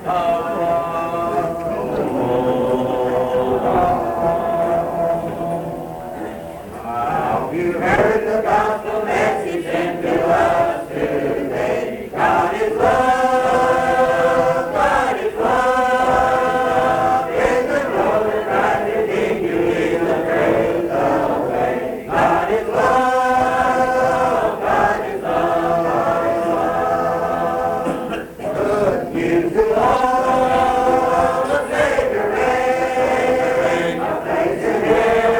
You heard the gospel message sent to us today. God is love, God is love. In the road that Christ is in you is the truth, the way. God is love, God is love, God is love. Good news to all, the Savior reigns, a place in heaven.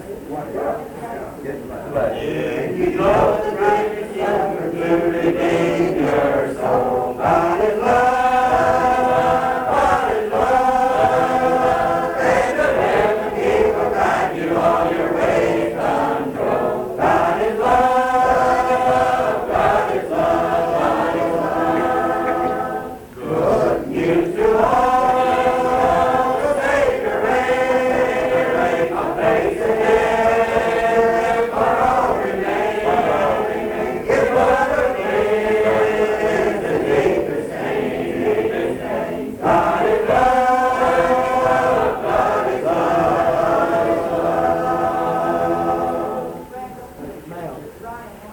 You know the righteous shepherd today.